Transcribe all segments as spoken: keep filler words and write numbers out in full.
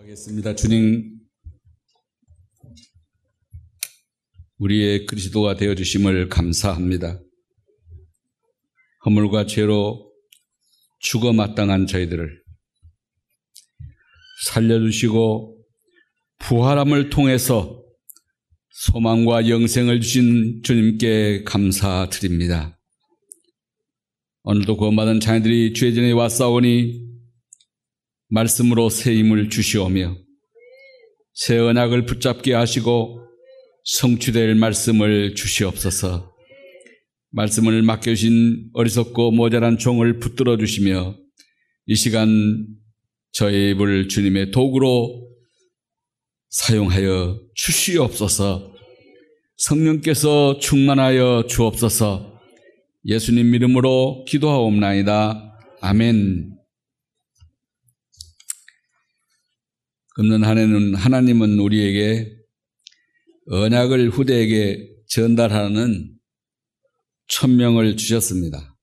하겠습니다. 주님, 우리의 그리스도가 되어주심을 감사합니다. 허물과 죄로 죽어 마땅한 저희들을 살려주시고 부활함을 통해서 소망과 영생을 주신 주님께 감사드립니다. 오늘도 구원받은 자녀들이 주의 전에 왔사오니 말씀으로 새 힘을 주시오며 새 언약을 붙잡게 하시고 성취될 말씀을 주시옵소서. 말씀을 맡겨주신 어리석고 모자란 종을 붙들어 주시며 이 시간 저의 입을 주님의 도구로 사용하여 주시옵소서. 성령께서 충만하여 주옵소서. 예수님 이름으로 기도하옵나이다. 아멘. 금년 한 해는 하나님은 우리에게 언약을 후대에게 전달하는 천명을 주셨습니다.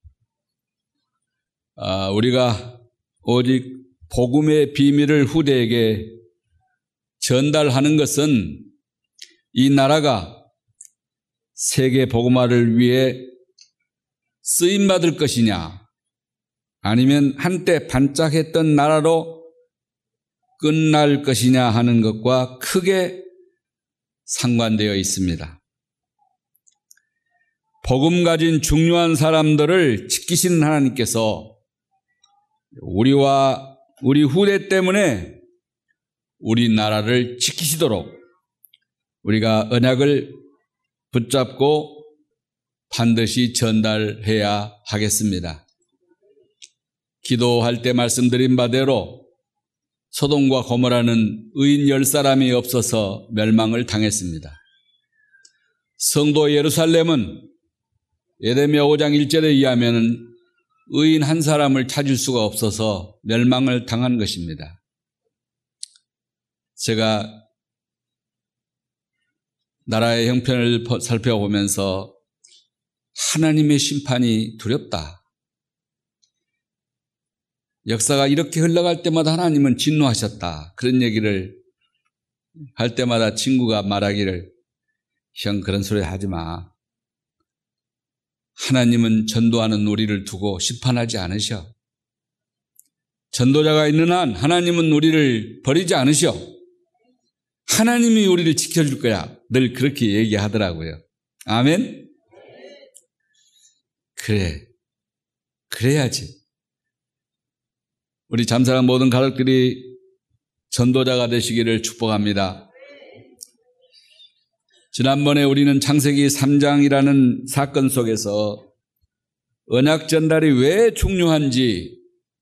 아, 우리가 오직 복음의 비밀을 후대에게 전달하는 것은 이 나라가 세계 복음화를 위해 쓰임받을 것이냐, 아니면 한때 반짝했던 나라로 끝날 것이냐 하는 것과 크게 상관되어 있습니다. 복음 가진 중요한 사람들을 지키시는 하나님께서 우리와 우리 후대 때문에 우리나라를 지키시도록 우리가 언약을 붙잡고 반드시 전달해야 하겠습니다. 기도할 때 말씀드린 바대로 소돔과 고모라는 의인 열 사람이 없어서 멸망을 당했습니다. 성도 예루살렘은 예레미야 오 장 일 절에 의하면 의인 한 사람을 찾을 수가 없어서 멸망을 당한 것입니다. 제가 나라의 형편을 살펴보면서 하나님의 심판이 두렵다. 역사가 이렇게 흘러갈 때마다 하나님은 진노하셨다. 그런 얘기를 할 때마다 친구가 말하기를, 형 그런 소리 하지 마. 하나님은 전도하는 우리를 두고 심판하지 않으셔. 전도자가 있는 한 하나님은 우리를 버리지 않으셔. 하나님이 우리를 지켜줄 거야. 늘 그렇게 얘기하더라고요. 아멘? 그래. 그래야지. 우리 잠사랑 모든 가족들이 전도자가 되시기를 축복합니다. 지난번에 우리는 창세기 삼 장이라는 사건 속에서 언약 전달이 왜 중요한지,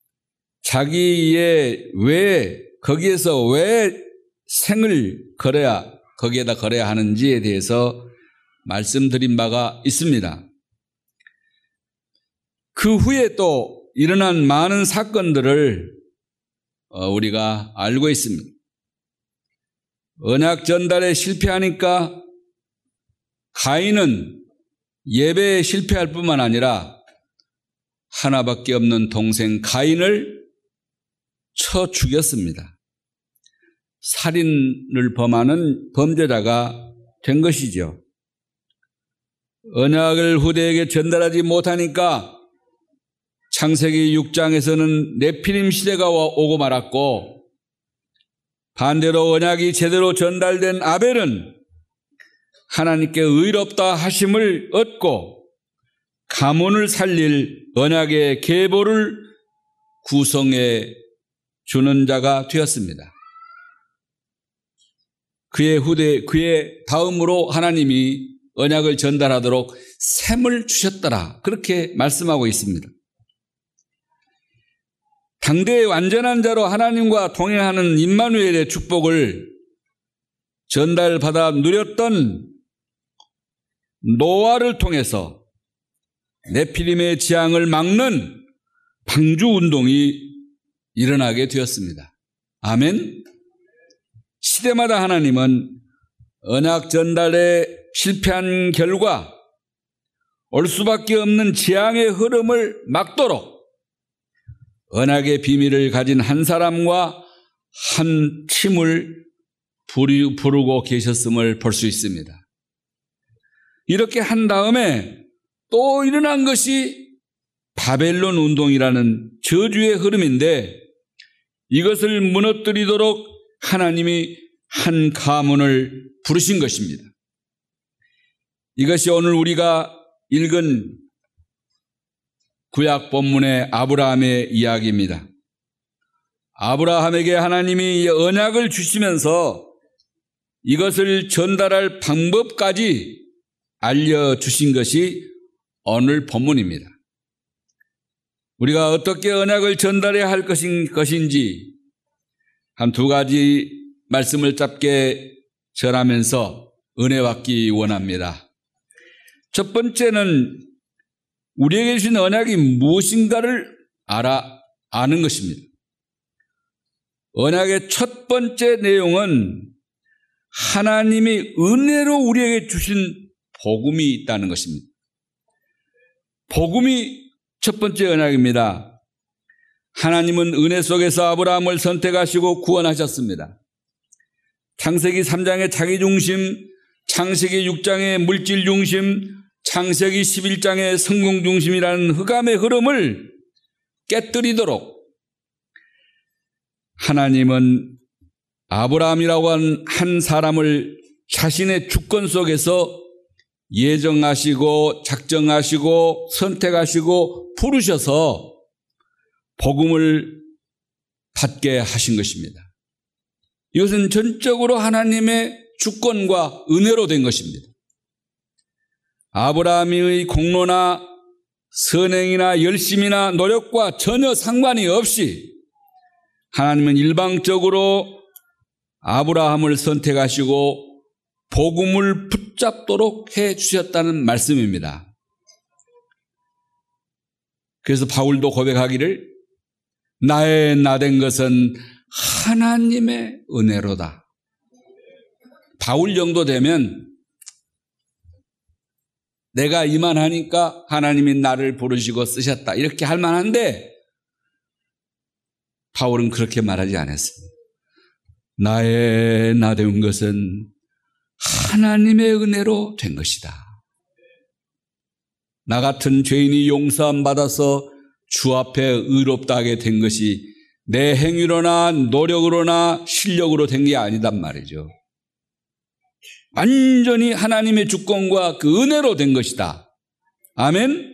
자기의 왜, 거기에서 왜 생을 걸어야, 거기에다 걸어야 하는지에 대해서 말씀드린 바가 있습니다. 그 후에 또 일어난 많은 사건들을 우리가 알고 있습니다. 언약 전달에 실패하니까 가인은 예배에 실패할 뿐만 아니라 하나밖에 없는 동생 가인을 쳐 죽였습니다. 살인을 범하는 범죄자가 된 것이죠. 언약을 후대에게 전달하지 못하니까 창세기 육 장에서는 네피림 시대가 오고 말았고, 반대로 언약이 제대로 전달된 아벨은 하나님께 의롭다 하심을 얻고 가문을 살릴 언약의 계보를 구성해 주는 자가 되었습니다. 그의 후대, 그의 다음으로 하나님이 언약을 전달하도록 셈을 주셨더라. 그렇게 말씀하고 있습니다. 당대의 완전한 자로 하나님과 동행하는 임마누엘의 축복을 전달받아 누렸던 노아를 통해서 네피림의 재앙을 막는 방주운동이 일어나게 되었습니다. 아멘. 시대마다 하나님은 언약 전달에 실패한 결과 올 수밖에 없는 재앙의 흐름을 막도록 언약의 비밀을 가진 한 사람과 한 팀을 부르고 계셨음을 볼 수 있습니다. 이렇게 한 다음에 또 일어난 것이 바벨론 운동이라는 저주의 흐름인데 이것을 무너뜨리도록 하나님이 한 가문을 부르신 것입니다. 이것이 오늘 우리가 읽은 구약 본문의 아브라함의 이야기입니다. 아브라함에게 하나님이 언약을 주시면서 이것을 전달할 방법까지 알려주신 것이 오늘 본문입니다. 우리가 어떻게 언약을 전달해야 할 것인지 한 두 가지 말씀을 짧게 전하면서 은혜 받기 원합니다. 첫 번째는 우리에게 주신 언약이 무엇인가를 알아, 아는 것입니다. 언약의 첫 번째 내용은 하나님이 은혜로 우리에게 주신 복음이 있다는 것입니다. 복음이 첫 번째 언약입니다. 하나님은 은혜 속에서 아브라함을 선택하시고 구원하셨습니다. 창세기 삼 장의 자기중심, 창세기 육 장의 물질중심, 창세기 십일 장의 성공중심이라는 흑암의 흐름을 깨뜨리도록 하나님은 아브라함이라고 한, 한 사람을 자신의 주권 속에서 예정하시고 작정하시고 선택하시고 부르셔서 복음을 받게 하신 것입니다. 이것은 전적으로 하나님의 주권과 은혜로 된 것입니다. 아브라함의 공로나 선행이나 열심이나 노력과 전혀 상관이 없이 하나님은 일방적으로 아브라함을 선택하시고 복음을 붙잡도록 해 주셨다는 말씀입니다. 그래서 바울도 고백하기를 나의 나된 것은 하나님의 은혜로다. 바울 정도 되면 내가 이만하니까 하나님이 나를 부르시고 쓰셨다 이렇게 할 만한데 바울은 그렇게 말하지 않았습니다. 나의 나된 것은 하나님의 은혜로 된 것이다. 나 같은 죄인이 용서함 받아서 주 앞에 의롭다 하게 된 것이 내 행위로나 노력으로나 실력으로 된 게 아니단 말이죠. 완전히 하나님의 주권과 그 은혜로 된 것이다. 아멘.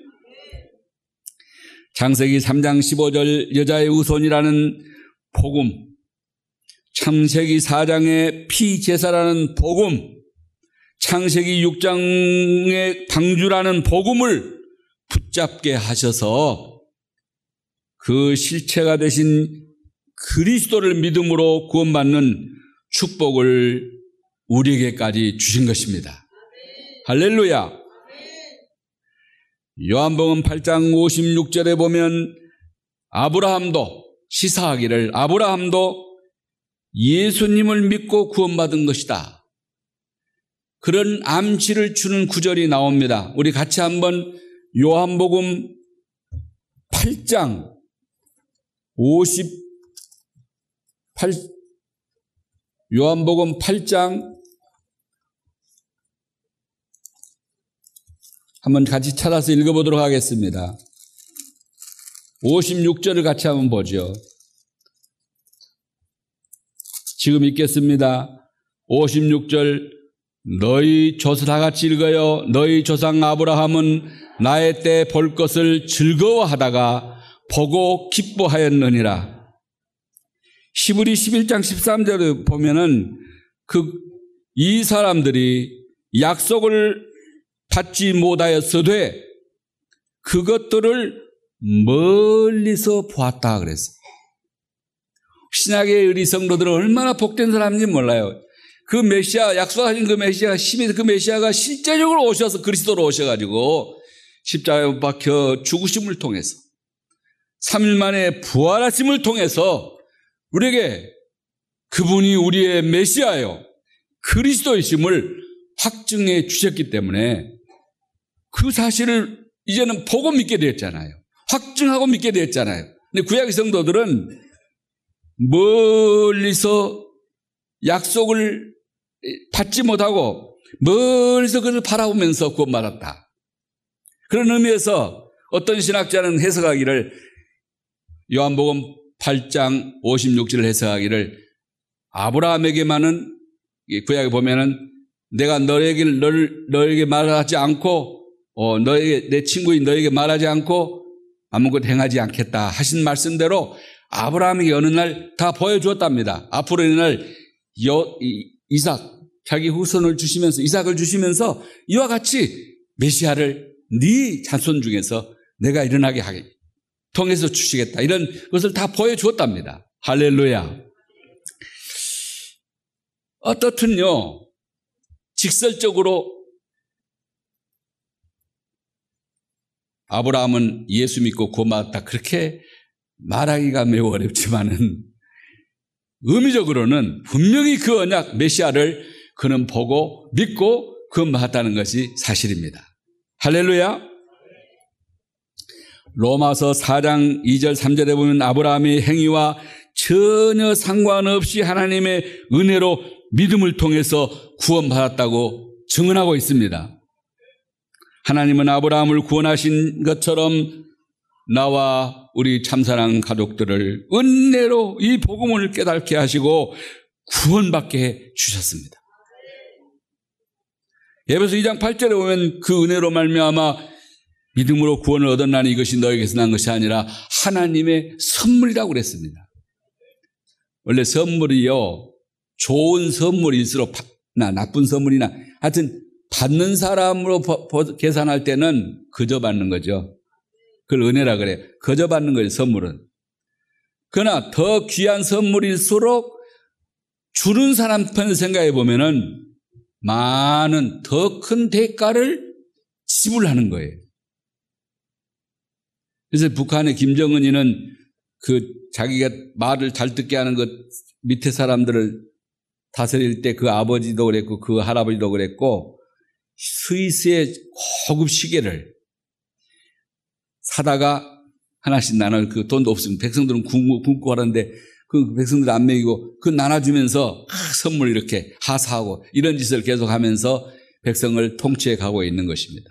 창세기 삼 장 십오 절 여자의 후손이라는 복음, 창세기 사 장의 피제사라는 복음, 창세기 육 장의 방주라는 복음을 붙잡게 하셔서 그 실체가 되신 그리스도를 믿음으로 구원받는 축복을 우리에게까지 주신 것입니다. 할렐루야. 요한복음 팔 장 오십육 절에 보면 아브라함도 시사하기를 아브라함도 예수님을 믿고 구원받은 것이다. 그런 암시를 주는 구절이 나옵니다. 우리 같이 한번 요한복음 팔 장 오십팔 요한복음 팔 장 한번 같이 찾아서 읽어보도록 하겠습니다. 오십육 절을 같이 한번 보죠. 지금 읽겠습니다. 오십육 절 너희 조상 다 같이 읽어요. 너희 조상 아브라함은 나의 때 볼 것을 즐거워하다가 보고 기뻐하였느니라. 히브리 십일 장 십삼 절을 보면은 그 이 사람들이 약속을 받지 못하였으되 그것들을 멀리서 보았다 그랬어요. 신약의 의리 성도들은 얼마나 복된 사람인지 몰라요. 그 메시아, 약속하신 그 메시아가 심히 그 메시아가 실제적으로 오셔서 그리스도로 오셔가지고 십자가에 못 박혀 죽으심을 통해서 삼 일 만에 부활하심을 통해서 우리에게 그분이 우리의 메시아요 그리스도이심을 확증해 주셨기 때문에 그 사실을 이제는 보고 믿게 되었잖아요. 확증하고 믿게 되었잖아요. 근데 구약의 성도들은 멀리서 약속을 받지 못하고 멀리서 그를 바라보면서 구원받았다. 그런 의미에서 어떤 신학자는 해석하기를, 요한복음 팔 장 오십육 절을 해석하기를, 아브라함에게만은 구약에 보면은 내가 너에게 널 너에게 말하지 않고 어 너에게 내 친구인 너에게 말하지 않고 아무것도 행하지 않겠다 하신 말씀대로 아브라함에게 어느 날 다 보여주었답니다. 앞으로 어느 날 여, 이, 이삭 자기 후손을 주시면서 이삭을 주시면서 이와 같이 메시아를 네 자손 중에서 내가 일어나게 하게 통해서 주시겠다, 이런 것을 다 보여주었답니다. 할렐루야. 어떻든요, 직설적으로 아브라함은 예수 믿고 구원받았다 그렇게 말하기가 매우 어렵지만은 의미적으로는 분명히 그 언약 메시아를 그는 보고 믿고 구원받았다는 것이 사실입니다. 할렐루야. 로마서 사 장 이 절 삼 절에 보면 아브라함의 행위와 전혀 상관없이 하나님의 은혜로 믿음을 통해서 구원받았다고 증언하고 있습니다. 하나님은 아브라함을 구원하신 것처럼 나와 우리 참사랑 가족들을 은혜로 이 복음을 깨닫게 하시고 구원받게 해 주셨습니다. 에베소 이 장 팔 절에 보면 그 은혜로 말미암아 믿음으로 구원을 얻었나니 이것이 너에게서 난 것이 아니라 하나님의 선물이라고 그랬습니다. 원래 선물이요, 좋은 선물일수록 나 나쁜 선물이나 하여튼 받는 사람으로 계산할 때는 거저 받는 거죠. 그걸 은혜라 그래. 거저 받는 거예요, 선물은. 그러나 더 귀한 선물일수록 주는 사람 편을 생각해 보면은 많은 더 큰 대가를 지불하는 거예요. 그래서 북한의 김정은이는 그 자기가 말을 잘 듣게 하는 것 밑에 사람들을 다스릴 때 그 아버지도 그랬고 그 할아버지도 그랬고 스위스의 고급 시계를 사다가 하나씩 나눠, 그 돈도 없으면 백성들은 굶고, 굶고 하는데 그 백성들 안 먹이고 그 나눠주면서 선물 이렇게 하사하고 이런 짓을 계속 하면서 백성을 통치해 가고 있는 것입니다.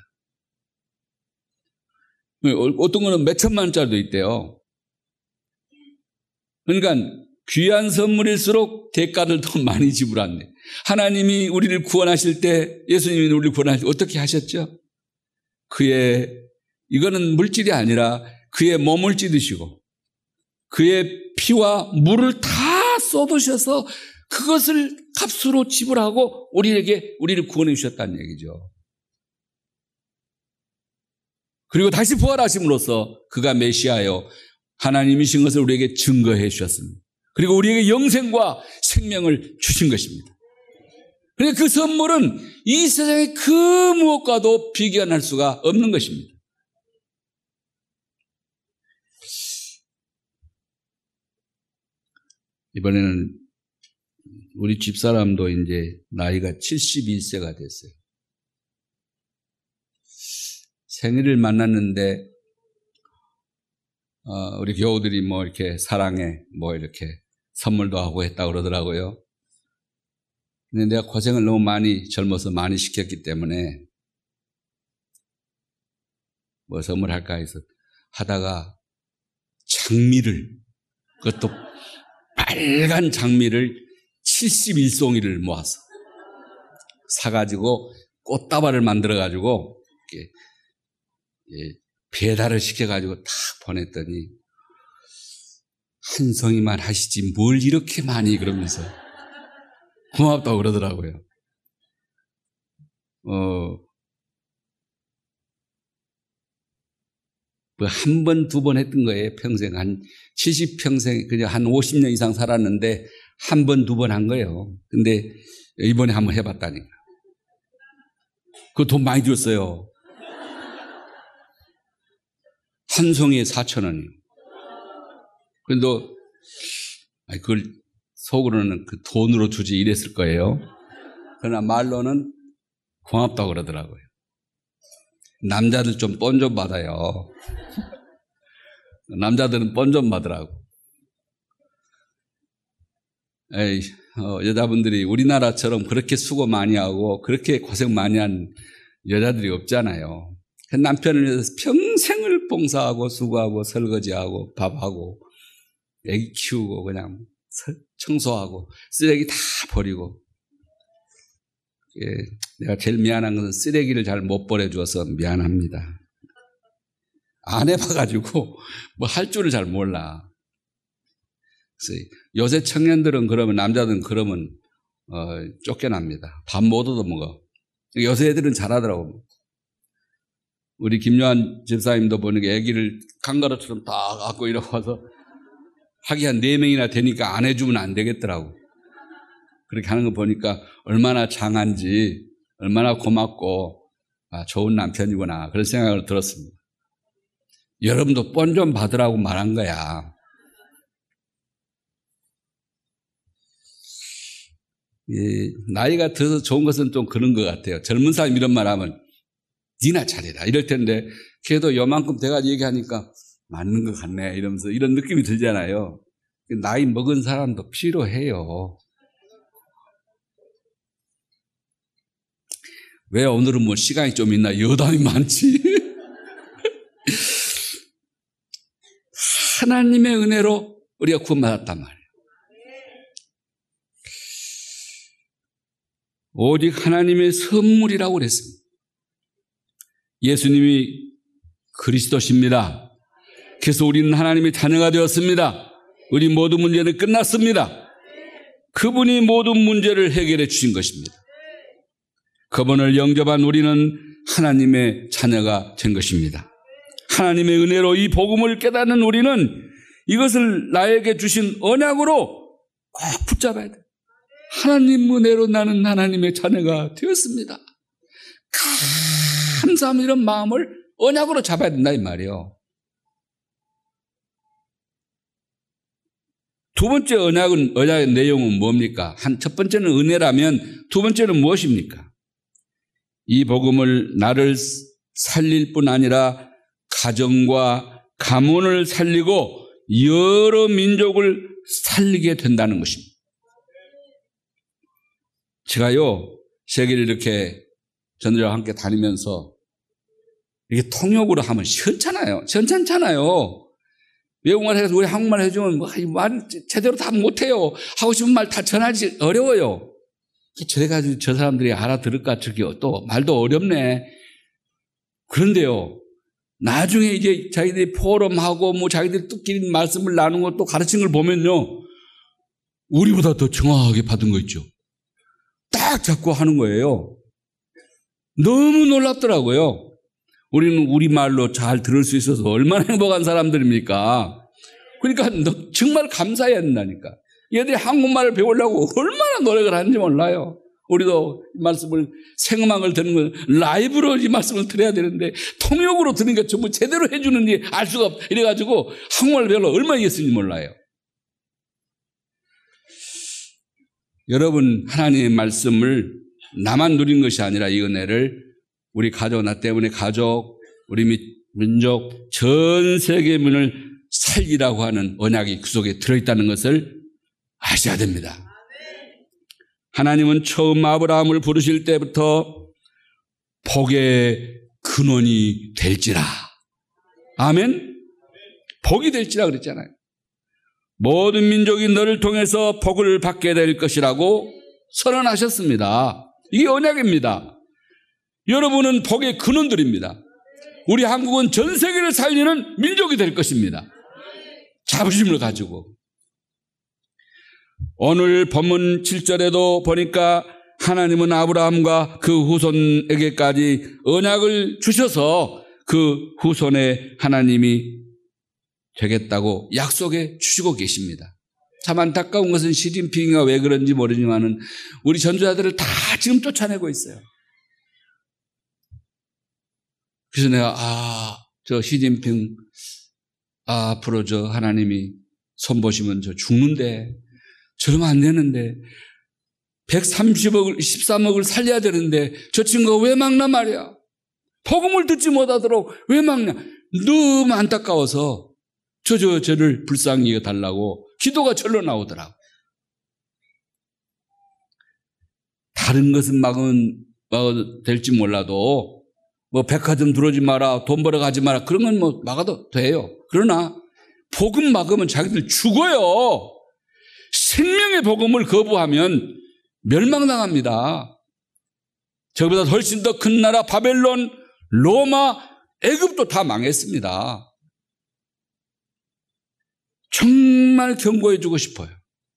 어떤 거는 몇 천만 원짜리도 있대요. 그러니까 귀한 선물일수록 대가를 더 많이 지불한대. 하나님이 우리를 구원하실 때, 예수님이 우리를 구원하실 때 어떻게 하셨죠? 그의, 이거는 물질이 아니라 그의 몸을 찢으시고 그의 피와 물을 다 쏟으셔서 그것을 값으로 지불하고 우리에게, 우리를 구원해 주셨다는 얘기죠. 그리고 다시 부활하심으로써 그가 메시아요, 하나님이신 것을 우리에게 증거해 주셨습니다. 그리고 우리에게 영생과 생명을 주신 것입니다. 그러니까 그 선물은 이 세상의 그 무엇과도 비교할 수가 없는 것입니다. 이번에는 우리 집사람도 이제 나이가 칠십일 세가 됐어요. 생일을 만났는데 어, 우리 교우들이 뭐 이렇게 사랑해 뭐 이렇게 선물도 하고 했다고 그러더라고요. 근데 내가 고생을 너무 많이 젊어서 많이 시켰기 때문에 뭐 선물할까 해서 하다가 장미를, 그것도 빨간 장미를 칠십일 송이를 모아서 사가지고 꽃다발을 만들어가지고 이렇게 배달을 시켜가지고 딱 보냈더니 한 송이만 하시지 뭘 이렇게 많이, 그러면서 고맙다고 그러더라고요. 어, 한 번, 두 번 했던 거예요. 평생 한 칠십 평생, 그냥 한 오십 년 이상 살았는데 한 번, 두 번 한 거예요. 근데 이번에 한번 해봤다니까. 그거 돈 많이 들었어요. 한 송이에 사천 원이요. 그런데 그걸 속으로는 그 돈으로 주지 이랬을 거예요. 그러나 말로는 고맙다고 그러더라고요. 남자들 좀 뻔 좀 받아요. 남자들은 뻔 좀 받으라고. 에이, 어, 여자분들이 우리나라처럼 그렇게 수고 많이 하고 그렇게 고생 많이 한 여자들이 없잖아요. 남편을 위해서 평생을 봉사하고 수고하고 설거지하고 밥하고 애기 키우고 그냥 청소하고 쓰레기 다 버리고. 예, 내가 제일 미안한 것은 쓰레기를 잘 못 버려줘서 미안합니다. 안 해봐가지고 뭐 할 줄을 잘 몰라. 그래서 요새 청년들은 그러면, 남자들은 그러면 어, 쫓겨납니다. 밥 못 얻어먹어. 요새 애들은 잘하더라고. 우리 김요한 집사님도 보니까 애기를 강가루처럼 다 갖고 이러고 와서 하기 한 네 명이나 되니까 안 해주면 안 되겠더라고. 그렇게 하는 거 보니까 얼마나 장한지, 얼마나 고맙고, 아, 좋은 남편이구나. 그런 생각을 들었습니다. 여러분도 뻔 좀 받으라고 말한 거야. 이, 나이가 들어서 좋은 것은 좀 그런 것 같아요. 젊은 사람이 이런 말 하면, 니나 잘해라. 이럴 텐데, 걔도 요만큼 돼가지고 얘기하니까, 맞는 것 같네. 이러면서 이런 느낌이 들잖아요. 나이 먹은 사람도 필요해요. 왜 오늘은 뭐 시간이 좀 있나? 여담이 많지. 하나님의 은혜로 우리가 구원받았단 말이에요. 오직 하나님의 선물이라고 그랬습니다. 예수님이 그리스도십니다. 그래서 우리는 하나님의 자녀가 되었습니다. 우리 모든 문제는 끝났습니다. 그분이 모든 문제를 해결해 주신 것입니다. 그분을 영접한 우리는 하나님의 자녀가 된 것입니다. 하나님의 은혜로 이 복음을 깨닫는 우리는 이것을 나에게 주신 언약으로 꼭 붙잡아야 돼. 하나님 은혜로 나는 하나님의 자녀가 되었습니다. 감사함, 이런 마음을 언약으로 잡아야 된다 이 말이에요. 두 번째 언약은, 언약의 내용은 뭡니까? 한, 첫 번째는 은혜라면 두 번째는 무엇입니까? 이 복음을 나를 살릴 뿐 아니라 가정과 가문을 살리고 여러 민족을 살리게 된다는 것입니다. 제가요, 세계를 이렇게 전도자와 함께 다니면서 이게 통역으로 하면 시원찮아요. 시원찮잖아요. 외국말 해서 우리 한국말 해주면 뭐 말 제대로 다 못해요. 하고 싶은 말 다 전하지 어려워요. 저래가지고 저 사람들이 알아들을까 저기 또 말도 어렵네. 그런데요, 나중에 이제 자기들이 포럼하고 뭐 자기들이 뜻끼리 말씀을 나누고 또 가르친 걸 보면요, 우리보다 더 정확하게 받은 거 있죠. 딱 잡고 하는 거예요. 너무 놀랍더라고요. 우리는 우리말로 잘 들을 수 있어서 얼마나 행복한 사람들입니까? 그러니까 정말 감사해야 된다니까. 얘들이 한국말을 배우려고 얼마나 노력을 하는지 몰라요. 우리도 이 말씀을, 생음악을 듣는 건 라이브로 이 말씀을 들어야 되는데 통역으로 들으니까 전부 제대로 해주는지 알 수가 없. 이래가지고 한국말 배우려고 얼마나 했는지 몰라요. 여러분, 하나님의 말씀을 나만 누린 것이 아니라 이 은혜를 우리 가족, 나 때문에 가족, 우리 민족, 전 세계 민을 살리라고 하는 언약이 그 속에 들어있다는 것을 아셔야 됩니다. 하나님은 처음 아브라함을 부르실 때부터 복의 근원이 될지라. 아멘? 복이 될지라 그랬잖아요. 모든 민족이 너를 통해서 복을 받게 될 것이라고 선언하셨습니다. 이게 언약입니다. 여러분은 복의 근원들입니다. 우리 한국은 전 세계를 살리는 민족이 될 것입니다. 자부심을 가지고. 오늘 본문 칠 절에도 보니까 하나님은 아브라함과 그 후손에게까지 언약을 주셔서 그 후손에 하나님이 되겠다고 약속해 주시고 계십니다. 참 안타까운 것은 시진핑이가 왜 그런지 모르지만은 우리 전도자들을 다 지금 쫓아내고 있어요. 그래서 내가 아, 저 시진핑 아, 앞으로 저 하나님이 손보시면 저 죽는데 저러면 안 되는데 백삼십억을 십삼억을 살려야 되는데 저 친구가 왜 막나 말이야. 복음을 듣지 못하도록 왜 막냐. 너무 안타까워서 저, 저, 저를 불쌍히 여달라고 기도가 절로 나오더라고. 다른 것은 막으면 막아도 될지 몰라도 뭐 백화점 들어오지 마라, 돈 벌어 가지 마라, 그런 건 뭐 막아도 돼요. 그러나 복음 막으면 자기들 죽어요. 생명의 복음을 거부하면 멸망당합니다. 저보다 훨씬 더 큰 나라 바벨론, 로마, 애굽도 다 망했습니다. 정말 경고해 주고 싶어요.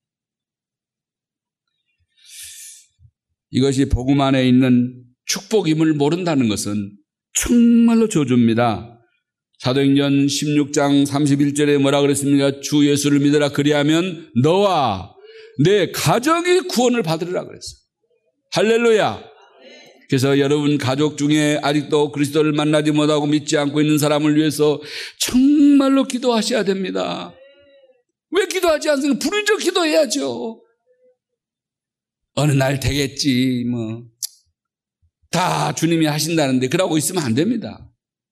이것이 복음 안에 있는 축복임을 모른다는 것은 정말로 저주입니다. 사도행전 십육 장 삼십일 절에 뭐라 그랬습니까? 주 예수를 믿으라, 그리하면 너와 내 가족이 구원을 받으리라 그랬어요. 할렐루야. 그래서 여러분 가족 중에 아직도 그리스도를 만나지 못하고 믿지 않고 있는 사람을 위해서 정말로 기도하셔야 됩니다. 왜 기도하지 않습니까? 부르짖어 기도해야죠. 어느 날 되겠지, 뭐. 다 주님이 하신다는데 그러고 있으면 안 됩니다.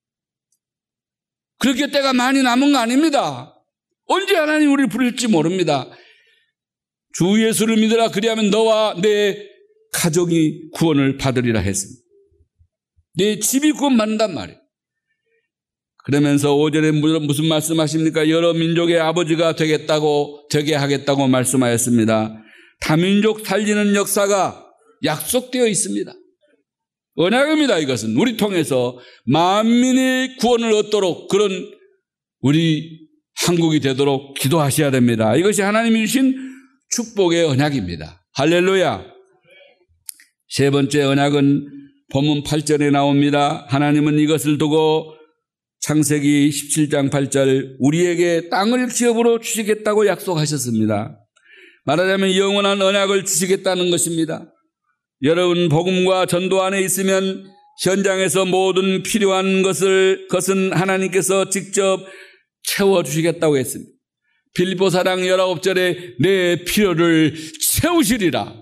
그렇게 때가 많이 남은 거 아닙니다. 언제 하나님 우리를 부를지 모릅니다. 주 예수를 믿으라, 그리하면 너와 내 가족이 구원을 받으리라 했습니다. 내 집이 구원받는단 말이에요. 그러면서 오 절에 무슨 말씀하십니까? 여러 민족의 아버지가 되겠다고, 되게 하겠다고 말씀하였습니다. 다민족 살리는 역사가 약속되어 있습니다. 언약입니다. 이것은 우리 통해서 만민의 구원을 얻도록, 그런 우리 한국이 되도록 기도하셔야 됩니다. 이것이 하나님이 주신 축복의 언약입니다. 할렐루야. 세 번째 언약은 본문 팔 절에 나옵니다. 하나님은 이것을 두고 창세기 십칠 장 팔 절 우리에게 땅을 기업으로 주시겠다고 약속하셨습니다. 말하자면 영원한 언약을 주시겠다는 것입니다. 여러분 복음과 전도 안에 있으면 현장에서 모든 필요한 것을 것은 하나님께서 직접 채워주시겠다고 했습니다. 빌립보 사랑 십구 절에 내 필요를 채우시리라.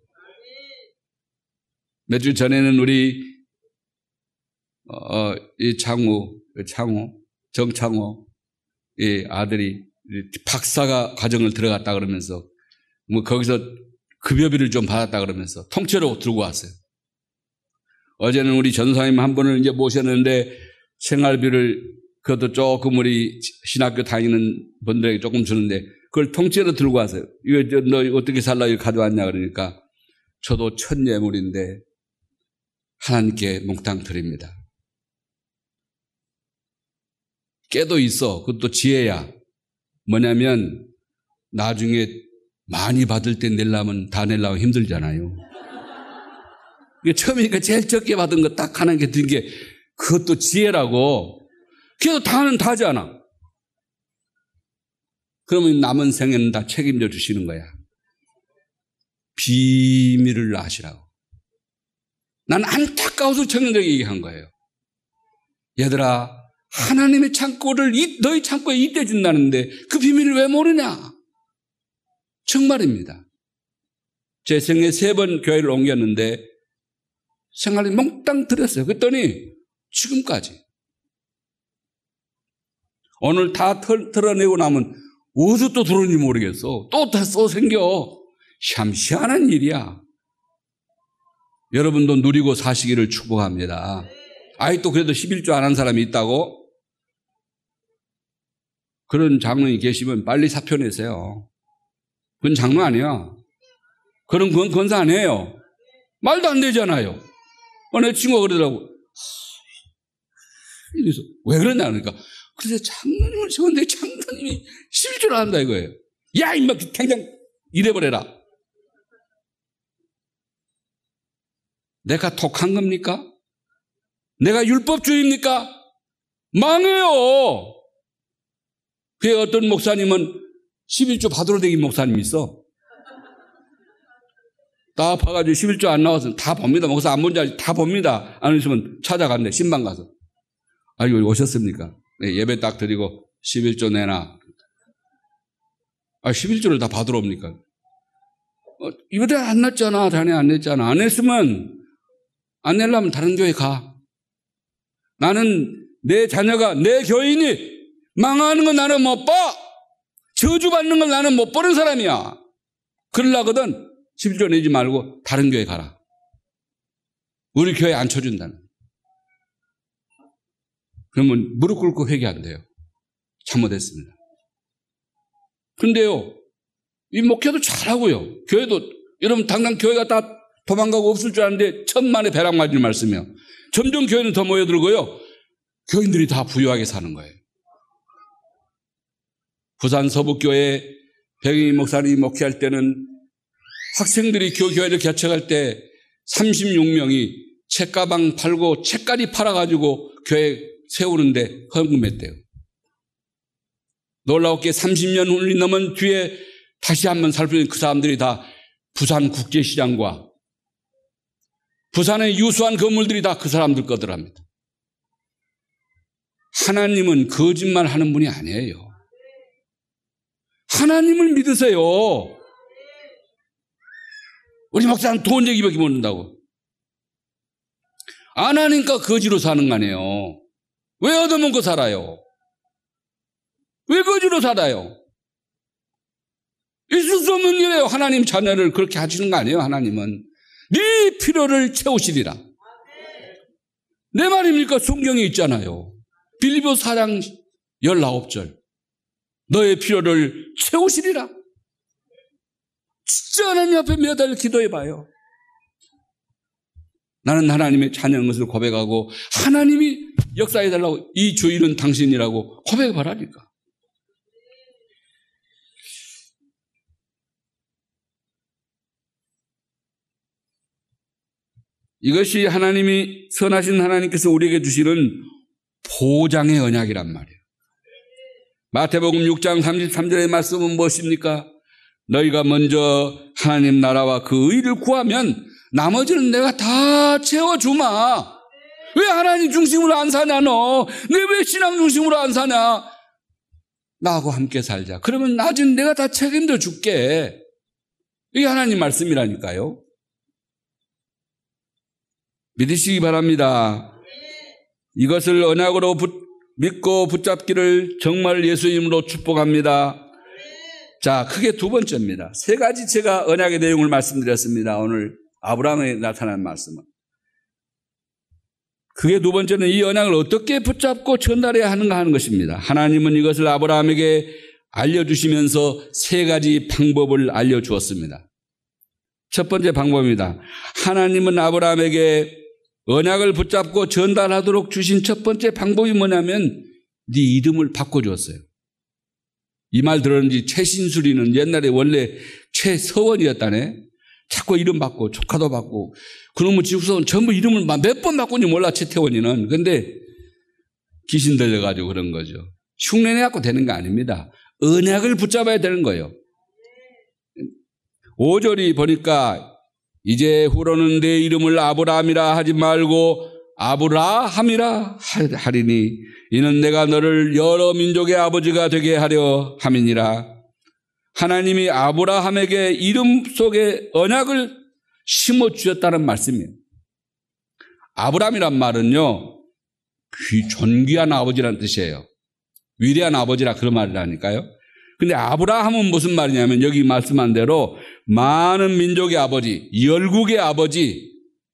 몇 주 전에는 우리 어, 이 창우, 창우, 정창호 이 아들이 박사가 과정을 들어갔다 그러면서 뭐 거기서 급여비를 좀 받았다 그러면서 통째로 들고 왔어요. 어제는 우리 전사님 한 분을 이제 모셨는데 생활비를 그것도 조금 우리 신학교 다니는 분들에게 조금 주는데 그걸 통째로 들고 왔어요. 이거 너 어떻게 살라 이거 가져왔냐 그러니까 저도 첫 예물인데 하나님께 몽땅 드립니다. 깨도 있어. 그것도 지혜야. 뭐냐면 나중에 많이 받을 때 내려면 다 내려면 힘들잖아요. 처음이니까 제일 적게 받은 거 딱 하나님께 드린 게 그것도 지혜라고. 그래도 다는 다잖아. 그러면 남은 생에는 다 책임져 주시는 거야. 비밀을 아시라고. 난 안타까워서 청년들에게 얘기한 거예요. 얘들아, 하나님의 창고를 이, 너희 창고에 이때 준다는데 그 비밀을 왜 모르냐? 정말입니다. 제 생애 세 번 교회를 옮겼는데 생활이 몽땅 들었어요. 그랬더니 지금까지. 오늘 다 털, 털어내고 나면 어디서 또 들어오는지 모르겠어. 또 다 써 생겨. 참 희한한 일이야. 여러분도 누리고 사시기를 축복합니다. 아직도 그래도 십일조 안 한 사람이 있다고? 그런 장로님 계시면 빨리 사표 내세요. 그건 장로 아니야. 그런 건 권사 아니에요. 말도 안 되잖아요. 어, 내 친구가 그러더라고. 그래서 왜 그러냐 그러니까 그래서 장로님을 세웠는데 장로님이 십일조를 한다 이거예요. 야 임마 당장 이래버려라. 내가 독한 겁니까? 내가 율법주의입니까? 망해요. 그에 어떤 목사님은 십일조 받으러 다닌 목사님이 있어. 다 봐가지고 십일조 안 나와서 다 봅니다. 목사 안 본지 알지? 다 봅니다. 안 오시면 찾아간대. 신방 가서. 아, 이거 오셨습니까? 네, 예배 딱 드리고 십일조 내놔. 아, 십일조를 다 받으러 옵니까? 어, 이번에 안 냈잖아. 자네 안 냈잖아. 안 냈으면 안 내려면 다른 교회 가. 나는 내 자녀가, 내 교인이 망하는 건 나는 못 봐. 저주받는 건 나는 못 보는 사람이야. 그러려거든 십일조 내지 말고 다른 교회 가라. 우리 교회 안 쳐준다는. 그러면 무릎 꿇고 회개한대요. 잘못했습니다. 근데요, 이 목회도 잘하고요. 교회도, 여러분 당장 교회가 다 도망가고 없을 줄 아는데 천만의 벼락 맞을 말씀이요. 점점 교회는 더 모여들고요. 교인들이 다 부유하게 사는 거예요. 부산 서북교회 백영희 목사님이 목회할 때는 학생들이 교회를 개척할 때 삼십육 명이 책가방 팔고 책가리 팔아가지고 교회 세우는데 헌금했대요. 놀라웠게 삼십 년 훌리 넘은 뒤에 다시 한번 살펴보니 그 사람들이 다 부산 국제시장과 부산의 유수한 건물들이 다 그 사람들 거더랍니다. 하나님은 거짓말 하는 분이 아니에요. 하나님을 믿으세요. 우리 목사는 돈 얘기밖에 모른다고. 안 하니까 거지로 사는 거 아니에요. 왜 얻어먹고 살아요? 왜 거지로 살아요? 있을 수 없는 일이에요. 하나님 자녀를 그렇게 하시는 거 아니에요. 하나님은 네 필요를 채우시리라. 내 말입니까? 성경에 있잖아요. 빌립보 사 장 십구 절 너의 필요를 채우시리라. 진짜 하나님 앞에 매달 기도해봐요. 나는 하나님의 자녀인 것을 고백하고 하나님이 역사해달라고, 이 주일은 당신이라고 고백해봐라니까. 이것이 하나님이, 선하신 하나님께서 우리에게 주시는 보장의 언약이란 말이에요. 마태복음 육 장 삼십삼 절의 말씀은 무엇입니까? 너희가 먼저 하나님 나라와 그 의를 구하면 나머지는 내가 다 채워주마. 왜 하나님 중심으로 안 사냐 너? 내 왜 신앙 중심으로 안 사냐? 나하고 함께 살자. 그러면 나중에 내가 다 책임져 줄게. 이게 하나님 말씀이라니까요. 믿으시기 바랍니다. 이것을 언약으로 붙, 믿고 붙잡기를 정말 예수님으로 축복합니다. 자, 크게 두 번째입니다. 세 가지 제가 언약의 내용을 말씀드렸습니다. 오늘 아브라함에 나타난 말씀은. 그게 두 번째는 이 언약을 어떻게 붙잡고 전달해야 하는가 하는 것입니다. 하나님은 이것을 아브라함에게 알려주시면서 세 가지 방법을 알려주었습니다. 첫 번째 방법입니다. 하나님은 아브라함에게 언약을 붙잡고 전달하도록 주신 첫 번째 방법이 뭐냐면 네 이름을 바꿔주었어요. 이 말 들었는지 최신수리는 옛날에 원래 최서원이었다네. 자꾸 이름 바꾸고 조카도 바꾸고 그놈의 지구서는 전부 이름을 몇 번 바꾸는지 몰라. 최태원이는. 근데 귀신 들려가지고 그런 거죠. 흉내내갖고 되는 거 아닙니다. 언약을 붙잡아야 되는 거예요. 오 절이 보니까 이제 후로는 내 이름을 아브라함이라 하지 말고 아브라함이라 하리니 이는 내가 너를 여러 민족의 아버지가 되게 하려 함이니라. 하나님이 아브라함에게 이름 속에 언약을 심어주셨다는 말씀이에요. 아브라함이란 말은요, 귀, 존귀한 아버지라는 뜻이에요. 위대한 아버지라 그런 말이라니까요. 근데 아브라함은 무슨 말이냐면 여기 말씀한 대로 많은 민족의 아버지, 열국의 아버지,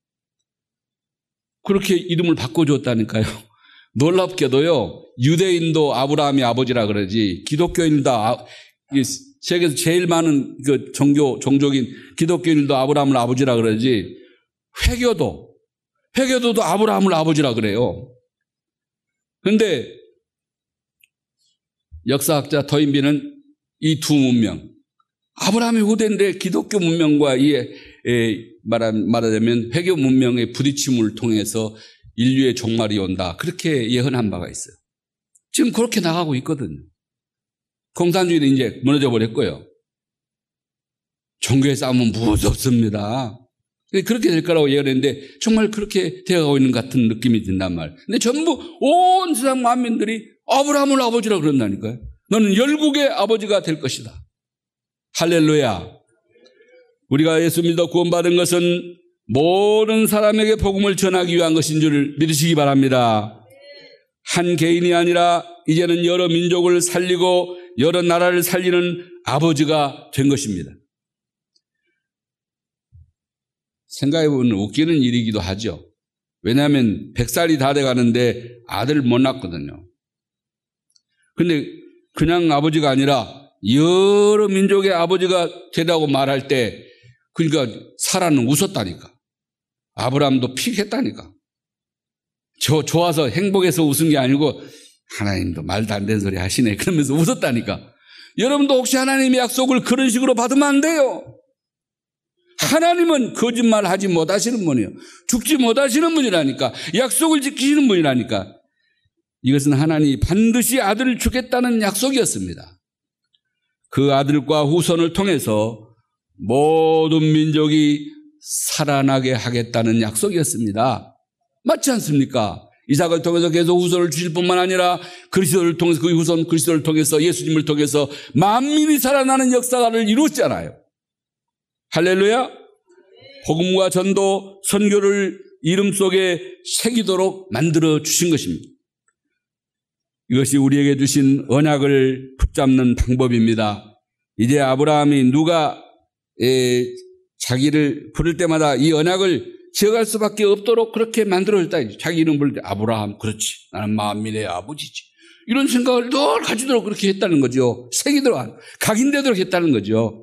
그렇게 이름을 바꿔줬다니까요. 놀랍게도요, 유대인도 아브라함이 아버지라 그러지, 기독교인도, 아, 세계에서 제일 많은 그 종교, 종족인 기독교인도 아브라함을 아버지라 그러지, 회교도, 회교도도 아브라함을 아버지라 그래요. 그런데 역사학자 더인비는 이 두 문명, 아브라함의 후대인데 기독교 문명과 이에 말하자면 회교 문명의 부딪힘을 통해서 인류의 종말이 온다. 그렇게 예언한 바가 있어요. 지금 그렇게 나가고 있거든요. 공산주의는 이제 무너져 버렸고요. 종교의 싸움은 무섭습니다. 그렇게 될 거라고 예언했는데 정말 그렇게 되어가고 있는 것 같은 느낌이 든단 말이에요. 근데 전부 온 세상 만민들이 아브라함을 아버지라 그런다니까요. 너는 열국의 아버지가 될 것이다. 할렐루야. 우리가 예수 믿어 구원받은 것은 모든 사람에게 복음을 전하기 위한 것인 줄 믿으시기 바랍니다. 한 개인이 아니라 이제는 여러 민족을 살리고 여러 나라를 살리는 아버지가 된 것입니다. 생각해보면 웃기는 일이기도 하죠. 왜냐하면 백 살이 다 돼가는데 아들 못 낳거든요. 근데 그냥 아버지가 아니라 여러 민족의 아버지가 되라고 말할 때 그러니까 사라는 웃었다니까. 아브라함도 픽했다니까. 저 좋아서 행복해서 웃은 게 아니고 하나님도 말도 안 되는 소리 하시네 그러면서 웃었다니까. 여러분도 혹시 하나님의 약속을 그런 식으로 받으면 안 돼요. 하나님은 거짓말 하지 못하시는 분이에요. 죽지 못하시는 분이라니까. 약속을 지키시는 분이라니까. 이것은 하나님이 반드시 아들을 주겠다는 약속이었습니다. 그 아들과 후손을 통해서 모든 민족이 살아나게 하겠다는 약속이었습니다. 맞지 않습니까? 이삭을 통해서 계속 후손을 주실 뿐만 아니라 그리스도를 통해서 그 후손 그리스도를 통해서 예수님을 통해서 만민이 살아나는 역사를 이루었잖아요. 할렐루야. 복음과 전도, 선교를 이름 속에 새기도록 만들어 주신 것입니다. 이것이 우리에게 주신 언약을 붙잡는 방법입니다. 이제 아브라함이 누가 에, 자기를 부를 때마다 이 언약을 지어갈 수밖에 없도록 그렇게 만들어줬다. 자기 이름 부를 때 아브라함, 그렇지. 나는 만민의 아버지지. 이런 생각을 늘 가지도록 그렇게 했다는 거죠. 새기도록, 각인되도록 했다는 거죠.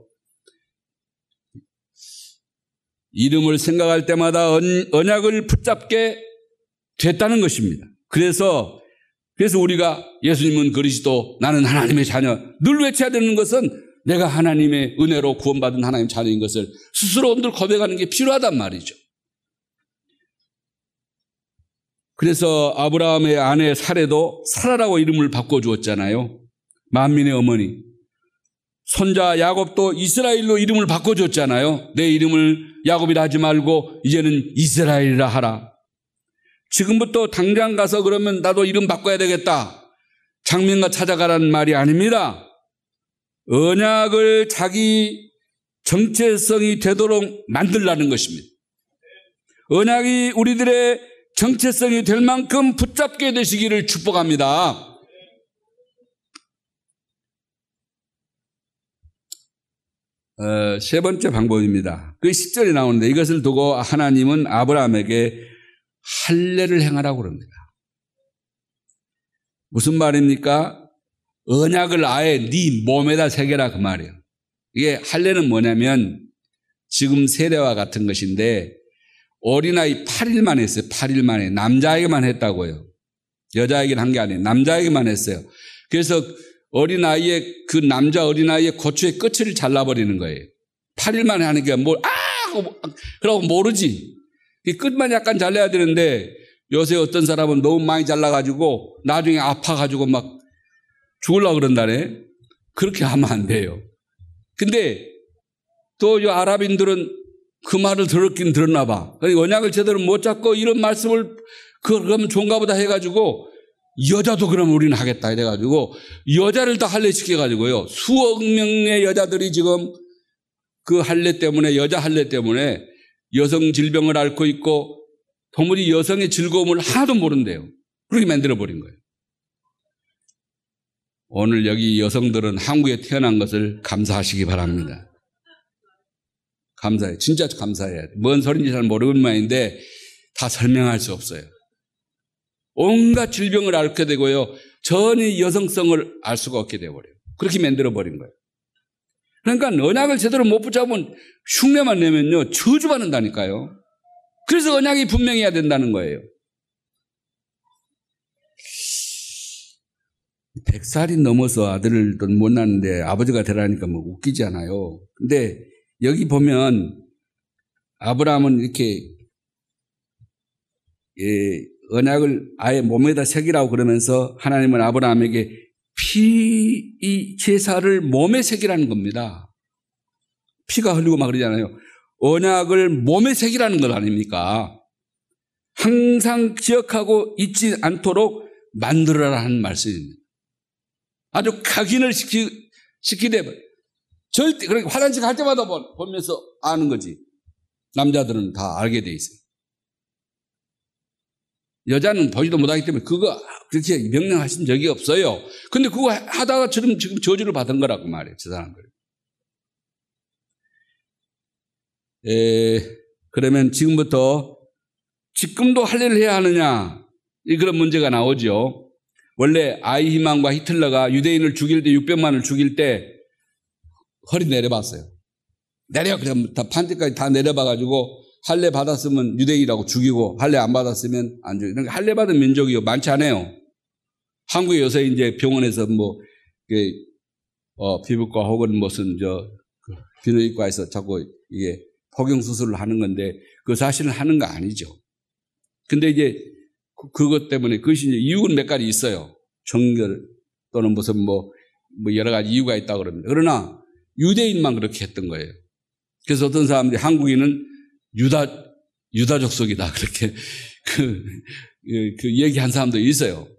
이름을 생각할 때마다 언약을 붙잡게 됐다는 것입니다. 그래서 그래서 우리가 예수님은 그리스도, 나는 하나님의 자녀 늘 외쳐야 되는 것은 내가 하나님의 은혜로 구원받은 하나님의 자녀인 것을 스스로 늘 고백하는 게 필요하단 말이죠. 그래서 아브라함의 아내 사레도 사라라고 이름을 바꿔주었잖아요. 만민의 어머니. 손자 야곱도 이스라엘로 이름을 바꿔줬잖아요. 내 이름을 야곱이라 하지 말고 이제는 이스라엘이라 하라. 지금부터 당장 가서 그러면 나도 이름 바꿔야 되겠다. 장면가 찾아가라는 말이 아닙니다. 언약을 자기 정체성이 되도록 만들라는 것입니다. 언약이 우리들의 정체성이 될 만큼 붙잡게 되시기를 축복합니다. 어, 세 번째 방법입니다. 그 십 절에 나오는데 이것을 두고 하나님은 아브라함에게 할례를 행하라고 그럽니다. 무슨 말입니까? 언약을 아예 네 몸에다 새겨라 그 말이에요. 이게 할례는 뭐냐면 지금 세례와 같은 것인데 어린아이 팔 일 만에 했어요. 팔 일 만에. 남자에게만 했다고요. 여자에게는 한 게 아니에요. 남자에게만 했어요. 그래서 어린아이의 그 남자 어린아이의 고추의 끝을 잘라버리는 거예요. 팔 일 만에 하는 게 뭘, 아! 그러고 모르지. 이 끝만 약간 잘라야 되는데 요새 어떤 사람은 너무 많이 잘라가지고 나중에 아파가지고 막 죽으려고 그런다네. 그렇게 하면 안 돼요. 근데 또 이 아랍인들은 그 말을 들었긴 들었나 봐. 언약을 제대로 못 잡고 이런 말씀을 그러면 좋은가 보다 해가지고 여자도 그러면 우리는 하겠다 이래가지고 여자를 다 할례시켜가지고요. 수억 명의 여자들이 지금 그 할례 때문에 여자 할례 때문에 여성 질병을 앓고 있고 도무지 여성의 즐거움을 하나도 모른대요. 그렇게 만들어버린 거예요. 오늘 여기 여성들은 한국에 태어난 것을 감사하시기 바랍니다. 감사해요. 진짜 감사해요. 뭔 소리인지 잘 모르는 말인데 다 설명할 수 없어요. 온갖 질병을 앓게 되고요. 전혀 여성성을 알 수가 없게 되어버려요. 그렇게 만들어버린 거예요. 그러니까 언약을 제대로 못 붙잡으면 흉내만 내면요. 저주받는다니까요. 그래서 언약이 분명해야 된다는 거예요. 백 살이 넘어서 아들을 못 낳는데 아버지가 되라니까 뭐 웃기지 않아요. 근데 여기 보면 아브라함은 이렇게 예, 언약을 아예 몸에다 새기라고 그러면서 하나님은 아브라함에게 피, 이 제사를 몸에 새기라는 겁니다. 피가 흘리고 막 그러잖아요. 언약을 몸에 새기라는 것 아닙니까? 항상 기억하고 잊지 않도록 만들어라 하는 말씀입니다. 아주 각인을 시키, 시키되 절대, 그러니까 화장실 갈 때마다 보면서 아는 거지. 남자들은 다 알게 돼 있어요. 여자는 보지도 못하기 때문에 그거 그렇게 명령하신 적이 없어요. 근데 그거 하다가 지금, 지금 저주를 받은 거라고 말해요. 저 사람들. 에, 그러면 지금부터 지금도 할례를 해야 하느냐? 그런 문제가 나오죠. 원래 아이히만과 히틀러가 유대인을 죽일 때 육백만을 죽일 때 허리 내려봤어요. 내려 그러면 다 판때까지 다 내려봐가지고 할례 받았으면 유대인이라고 죽이고 할례 안 받았으면 안 죽이고. 그러니까 할례 받은 민족이 많지 않아요. 한국에 요새 이제 병원에서 뭐 어, 피부과 혹은 무슨 저 비뇨기과에서 자꾸 이게 포경 수술을 하는 건데 그 사실은 하는 거 아니죠. 근데 이제 그것 때문에 그것이 이제 이유는 몇 가지 있어요. 정결 또는 무슨 뭐, 뭐 여러 가지 이유가 있다고 그럽니다. 그러나 유대인만 그렇게 했던 거예요. 그래서 어떤 사람들이 한국인은 유다, 유다 족속이다. 그렇게 그, 그 얘기한 사람도 있어요.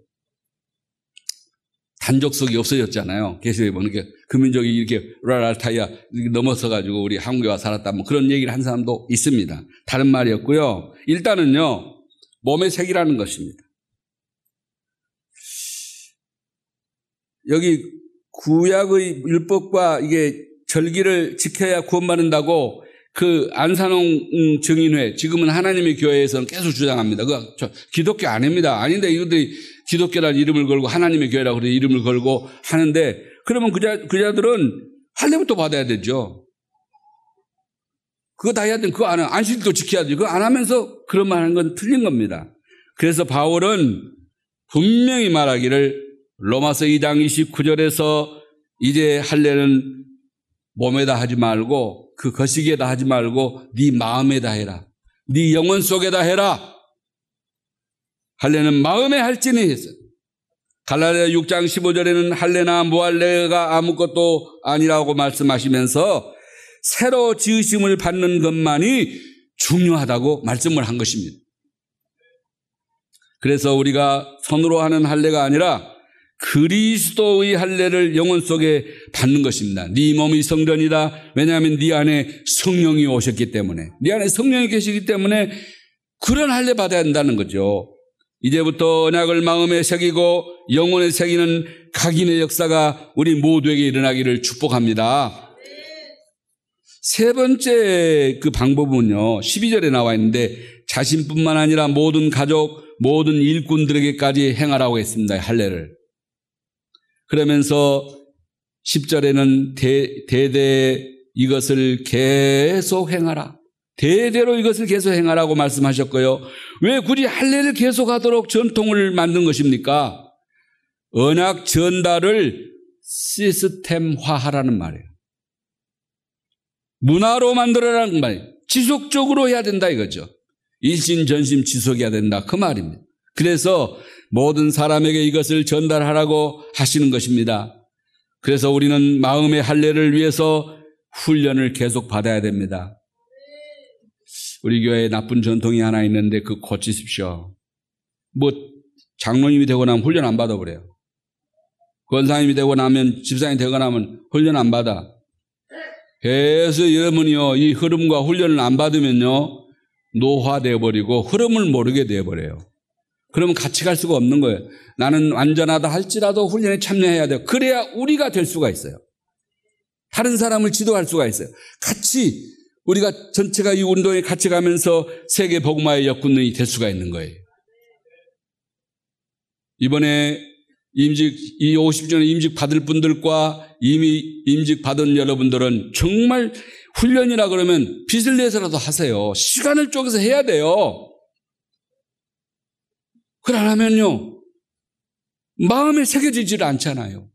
단족속이 없어졌잖아요. 계시록에 보면 그 민족이 이렇게 우랄알타이아 넘어서가지고 우리 한국에 와 살았다. 뭐 그런 얘기를 한 사람도 있습니다. 다른 말이었고요. 일단은요. 몸의 색이라는 것입니다. 여기 구약의 율법과 이게 절기를 지켜야 구원받는다고 그 안산홍 증인회, 지금은 하나님의 교회에서는 계속 주장합니다. 그 기독교 아닙니다. 아닌데 이들이 기독교라는 이름을 걸고 하나님의 교회라고 그래 이름을 걸고 하는데 그러면 그자, 그자들은 할례부터 받아야 되죠. 그거 다 해야 돼. 그거 안 하면 안식일도 지켜야 돼. 그거 안 하면서 그런 말 하는 건 틀린 겁니다. 그래서 바울은 분명히 말하기를 로마서 이 장 이십구 절에서 이제 할례는 몸에다 하지 말고 그 거시기에다 하지 말고 네 마음에다 해라. 네 영혼 속에다 해라. 할례는 마음에 할지니 했어요. 갈라디아 육 장 십오 절에는 할례나 무할례가 아무것도 아니라고 말씀하시면서 새로 지으심을 받는 것만이 중요하다고 말씀을 한 것입니다. 그래서 우리가 손으로 하는 할례가 아니라 그리스도의 할례를 영혼 속에 받는 것입니다. 네 몸이 성전이다. 왜냐하면 네 안에 성령이 오셨기 때문에. 네 안에 성령이 계시기 때문에 그런 할례 받아야 한다는 거죠. 이제부터 언약을 마음에 새기고 영혼에 새기는 각인의 역사가 우리 모두에게 일어나기를 축복합니다. 세 번째 그 방법은요, 십이 절에 나와 있는데 자신뿐만 아니라 모든 가족, 모든 일꾼들에게까지 행하라고 했습니다. 할례를. 그러면서 십 절에는 대, 대대 이것을 계속 행하라. 대대로 이것을 계속 행하라고 말씀하셨고요. 왜 굳이 할례를 계속하도록 전통을 만든 것입니까? 언약 전달을 시스템화하라는 말이에요. 문화로 만들어라는 말이에요. 지속적으로 해야 된다 이거죠. 일심 전심 지속해야 된다 그 말입니다. 그래서 모든 사람에게 이것을 전달하라고 하시는 것입니다. 그래서 우리는 마음의 할례를 위해서 훈련을 계속 받아야 됩니다. 우리 교회에 나쁜 전통이 하나 있는데 그 고치십시오. 뭐 장로님이 되고 나면 훈련 안 받아버려요. 권사님이 되고 나면 집사님이 되고 나면 훈련 안 받아. 그래서 여러분이요 이 흐름과 훈련을 안 받으면요 노화되어 버리고 흐름을 모르게 되어 버려요. 그러면 같이 갈 수가 없는 거예요. 나는 완전하다 할지라도 훈련에 참여해야 돼요. 그래야 우리가 될 수가 있어요. 다른 사람을 지도할 수가 있어요. 같이 우리가 전체가 이 운동에 같이 가면서 세계 복음화의 역군이 될 수가 있는 거예요. 이번에 임직, 이 오십 주년 임직 받을 분들과 이미 임직 받은 여러분들은 정말 훈련이라 그러면 빚을 내서라도 하세요. 시간을 쪼개서 해야 돼요. 그걸 안 하면요, 마음에 새겨지질 않잖아요.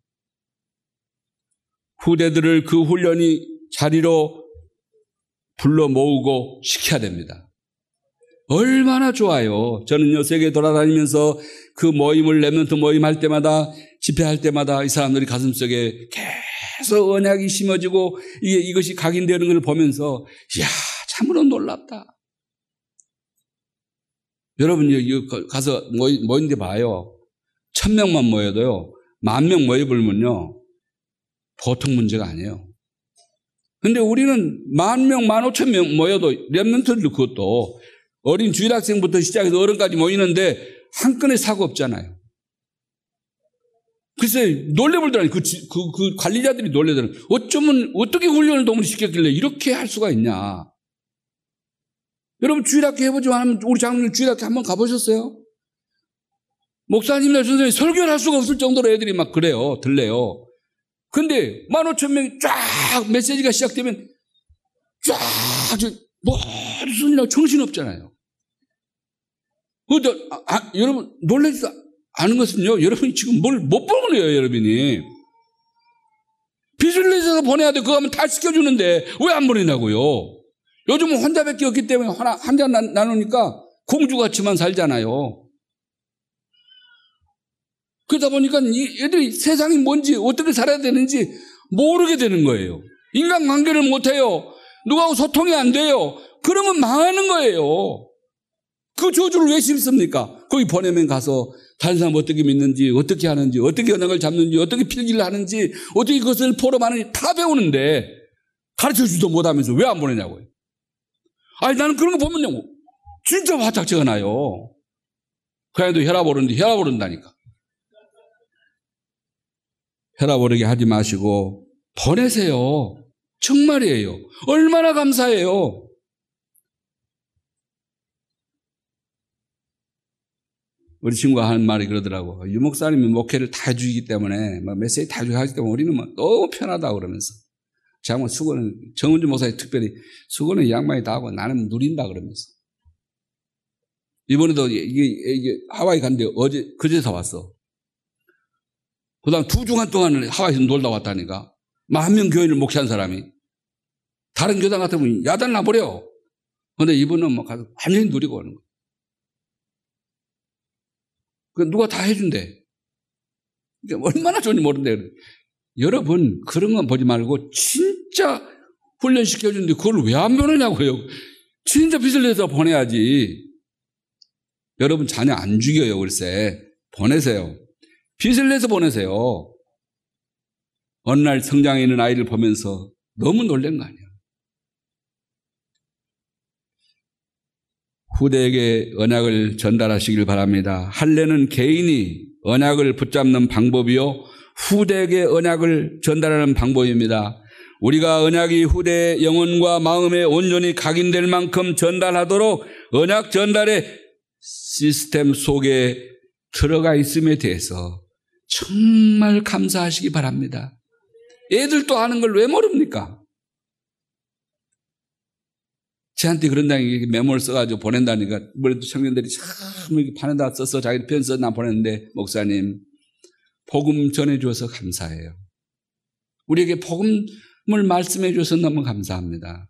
후대들을 그 훈련이 자리로 불러 모으고 시켜야 됩니다. 얼마나 좋아요. 저는요, 세계 돌아다니면서 그 모임을 랩런트 모임 할 때마다, 집회할 때마다 이 사람들이 가슴속에 계속 언약이 심어지고 이게 이것이 각인되는 걸 보면서, 이야, 참으로 놀랍다. 여러분, 여기 가서 모이, 모인데 봐요. 천 명만 모여도요, 만 명 모여보면요, 보통 문제가 아니에요. 근데 우리는 만 명, 만 오천 명 모여도 랩런트들 그것도 어린 주일학생부터 시작해서 어른까지 모이는데 한 건의 사고 없잖아요. 글쎄, 놀래볼더라니. 그, 그, 그 관리자들이 놀래더라니. 어쩌면, 어떻게 훈련을 도무지 시켰길래 이렇게 할 수가 있냐. 여러분 주일학교 해보지만 우리 장로님 주일학교 한번 가보셨어요? 목사님이나 선생님이 설교를 할 수가 없을 정도로 애들이 막 그래요. 들래요. 근데 만 오천 명이 쫙 메시지가 시작되면 쫙 무슨 일이라고 정신없잖아요. 그런데 아, 아, 여러분 놀라지 않은 것은요. 여러분이 지금 뭘 못 보내요. 여러분이. 빚을 내서 보내야 돼. 그거 하면 다 시켜주는데 왜 안 보내냐고요. 요즘은 혼자밖에 없기 때문에 하나, 한 잔 나누니까 공주같이만 살잖아요. 그러다 보니까 이 애들이 세상이 뭔지 어떻게 살아야 되는지 모르게 되는 거예요. 인간관계를 못해요. 누구하고 소통이 안 돼요. 그러면 망하는 거예요. 그 저주를 왜 심습니까? 거기 보내면 가서 다른 사람 어떻게 믿는지, 어떻게 하는지, 어떻게 언약을 잡는지, 어떻게 필기를 하는지, 어떻게 그것을 포럼하는지 다 배우는데 가르쳐주지도 못하면서 왜 안 보내냐고요. 아니 나는 그런 거 보면요 진짜 화짝지가 나요. 그 애도 혈압 오르는데 혈압 오른다니까. 혈압 오르게 하지 마시고 보내세요. 정말이에요. 얼마나 감사해요. 우리 친구가 하는 말이 그러더라고. 유 목사님이 목회를 다 해주기 때문에 메시지 다 해주기 하기 때문에 우리는 뭐 너무 편하다고 그러면서 장모 수고는 정은주 목사님 특별히 수고는 이 양반이 다 하고 나는 누린다 그러면서 이번에도 이게, 이게 하와이 갔는데 어제 그제서 왔어. 그다음 두 주간 동안 하와이에서 놀다 왔다니까. 만 명 교인을 목회한 사람이 다른 교단 같으면 야단 나버려. 그런데 이분은 뭐 가서 완전히 누리고 오는 거야. 그 누가 다 해준대. 얼마나 좋은지 모르는데. 여러분 그런 건 보지 말고 진짜 훈련시켜주는데 그걸 왜 안 보내냐고요. 진짜 빚을 내서 보내야지. 여러분 자녀 안 죽여요. 글쎄 보내세요. 빚을 내서 보내세요. 어느 날 성장해 있는 아이를 보면서 너무 놀란 거 아니에요. 후대에게 언약을 전달하시길 바랍니다. 할례는 개인이 언약을 붙잡는 방법이요 후대에게 언약을 전달하는 방법입니다. 우리가 언약이 후대의 영혼과 마음에 온전히 각인될 만큼 전달하도록 언약 전달의 시스템 속에 들어가 있음에 대해서 정말 감사하시기 바랍니다. 애들도 하는 걸 왜 모릅니까? 저한테 그런다니까 메모를 써가지고 보낸다니까 우리 청년들이 참 이렇게 판에다 써서 자기 편 써서 나 보냈는데 목사님 복음 전해주셔서 감사해요. 우리에게 복음을 말씀해 주셔서 너무 감사합니다.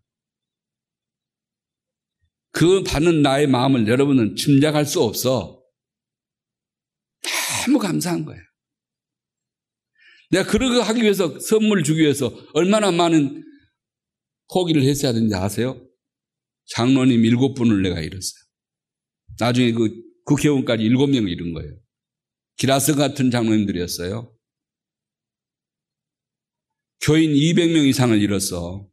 그 받는 나의 마음을 여러분은 짐작할 수 없어. 너무 감사한 거예요. 내가 그러고 하기 위해서 선물을 주기 위해서 얼마나 많은 포기를 했어야 되는지 아세요? 장로님 일곱 분을 내가 잃었어요. 나중에 그 국회의원까지 일곱 명을 잃은 거예요. 기라스 같은 장로님들이었어요. 교인 이백 명 이상을 잃었어.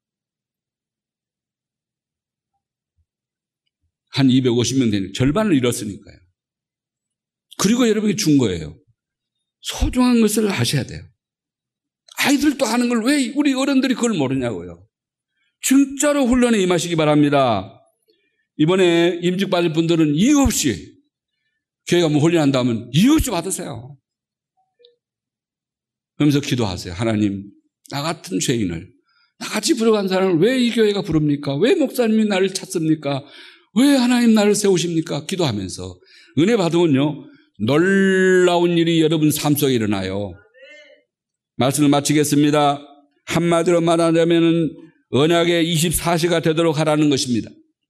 한 이백오십 명 되는 절반을 잃었으니까요. 그리고 여러분이 준 거예요. 소중한 것을 하셔야 돼요. 아이들도 하는 걸 왜 우리 어른들이 그걸 모르냐고요. 진짜로 훈련에 임하시기 바랍니다. 이번에 임직 받을 분들은 이유 없이 교회가 뭐 훈련한다면 이유 없이 받으세요. 그러면서 기도하세요. 하나님, 나 같은 죄인을, 나같이 부족한 사람을 왜 이 교회가 부릅니까? 왜 목사님이 나를 찾습니까? 왜 하나님 나를 세우십니까? 기도하면서 은혜 받으면요 놀라운 일이 여러분 삶 속에 일어나요. 말씀을 마치겠습니다. 한마디로 말하자면 언약의 이십사 시가 되도록 하라는 것입니다.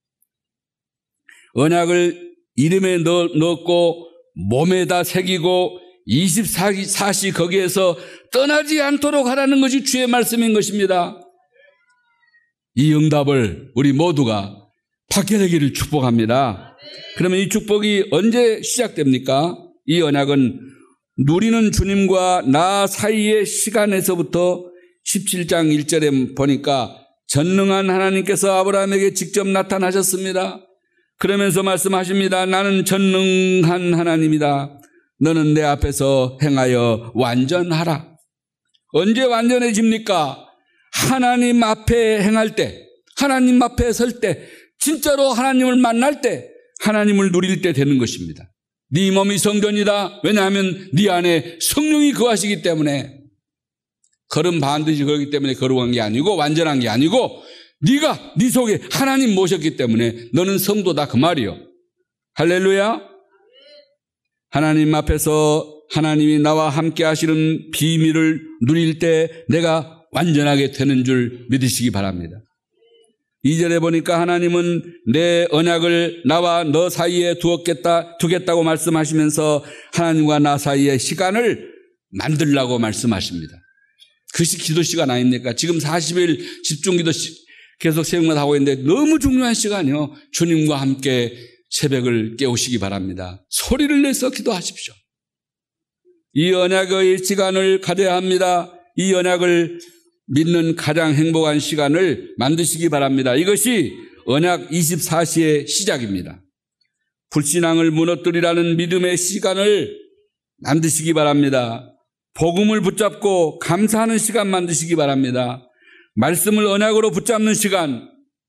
언약을 이름에 넣, 넣고 몸에다 새기고 이십사 시 거기에서 떠나지 않도록 하라는 것이 주의 말씀인 것입니다. 이 응답을 우리 모두가 받게 되기를 축복합니다. 그러면 이 축복이 언제 시작됩니까? 이 언약은 누리는 주님과 나 사이의 시간에서부터 십칠 장 일 절에 보니까 전능한 하나님께서 아브라함에게 직접 나타나셨습니다. 그러면서 말씀하십니다. 나는 전능한 하나님이다. 너는 내 앞에서 행하여 완전하라. 언제 완전해집니까? 하나님 앞에 행할 때, 하나님 앞에 설 때 진짜로 하나님을 만날 때, 하나님을 누릴 때 되는 것입니다. 네 몸이 성전이다. 왜냐하면 네 안에 성령이 거하시기 때문에. 걸음 반드시 그렇기 때문에 거룩한 게 아니고 완전한 게 아니고 네가 네 속에 하나님 모셨기 때문에 너는 성도다 그 말이요. 할렐루야. 하나님 앞에서 하나님이 나와 함께 하시는 비밀을 누릴 때 내가 완전하게 되는 줄 믿으시기 바랍니다. 이 절에 보니까 하나님은 내 언약을 나와 너 사이에 두었겠다, 두겠다고 말씀하시면서 하나님과 나 사이에 시간을 만들라고 말씀하십니다. 그것이 기도 시간 아닙니까? 지금 사십 일 집중 기도 계속 새벽마다 하고 있는데 너무 중요한 시간이요. 주님과 함께 새벽을 깨우시기 바랍니다. 소리를 내서 기도하십시오. 이 언약의 시간을 가져야 합니다. 이 언약을 믿는 가장 행복한 시간을 만드시기 바랍니다. 이것이 언약 이십사 시의 시작입니다. 불신앙을 무너뜨리라는 믿음의 시간을 만드시기 바랍니다. 복음을 붙잡고 감사하는 시간 만드시기 바랍니다. 말씀을 언약으로 붙잡는 시간,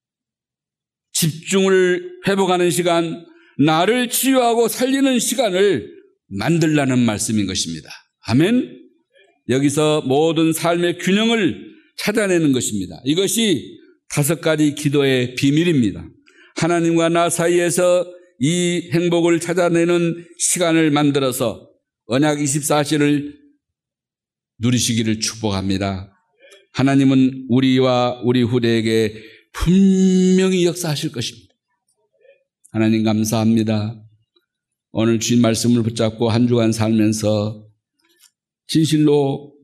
집중을 회복하는 시간, 나를 치유하고 살리는 시간을 만들라는 말씀인 것입니다. 아멘. 여기서 모든 삶의 균형을 찾아내는 것입니다. 이것이 다섯 가지 기도의 비밀입니다. 하나님과 나 사이에서 이 행복을 찾아내는 시간을 만들어서 언약 이십사 시를 누리시기를 축복합니다. 하나님은 우리와 우리 후대에게 분명히 역사하실 것입니다. 하나님 감사합니다. 오늘 주신 말씀을 붙잡고 한 주간 살면서 진실로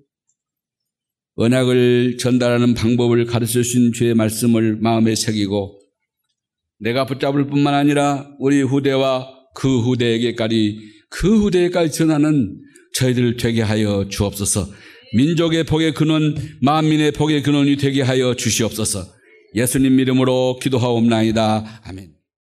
언약을 전달하는 방법을 가르쳐 주신 주의 말씀을 마음에 새기고 내가 붙잡을 뿐만 아니라 우리 후대와 그 후대에게까지 그 후대에까지 전하는 저희들 되게 하여 주옵소서. 민족의 복의 근원, 만민의 복의 근원이 되게 하여 주시옵소서. 예수님 이름으로 기도하옵나이다. 아멘.